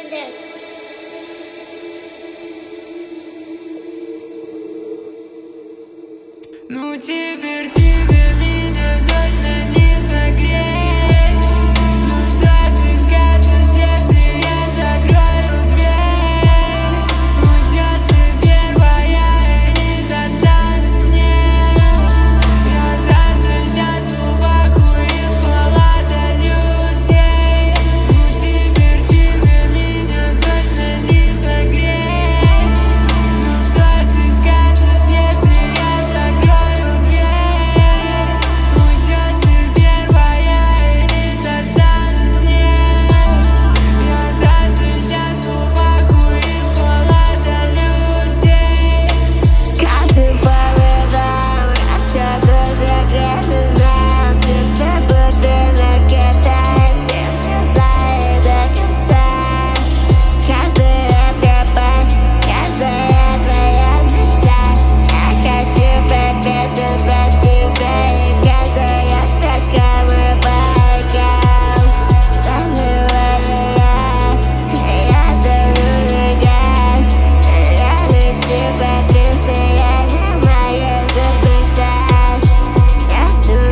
Ну теперь тебе меня точно не согреть. Ну что ты скажешь, если я закрою дверь? Уйдешь ты первая, и не даст шанс мне. Я даже сейчас был в ахуе из холода людей. Ну теперь тебе меня точно не согреть. Ну что ты скажешь, если я закрою дверь? Уйдешь ты первая, и не даст шанс мне. Я даже сейчас был в ахуе из холода людей. Каждый повидал, растет уже криминал. Чисто будто наркотик, ты слезай до конца. Каждая тропа, каждая твоя мечта. Я хочу пропиться по себе, и каждая страсть кому бокал. Танцевали я давлю на газ. Я лечу по 300, я не моя заблуждать. Я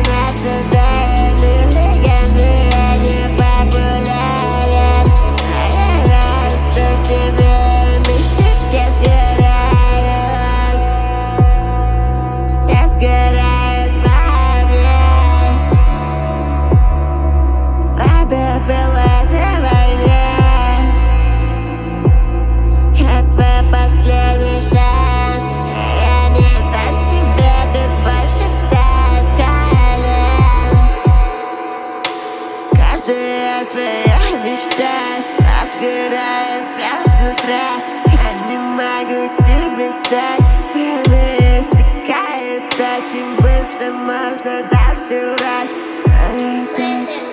17-й, легенды, я не популярен. А я расту в себе, мечты все сгорают. Все сгорают во мне. Папа была за войне. Это твой последний шанс. Я не дам тебе тут больше встать с колен. Каждая твоя мечта обгорает прямо с утра. Я не могу тебе стать. Время истекает очень быстро, можно дальше врать.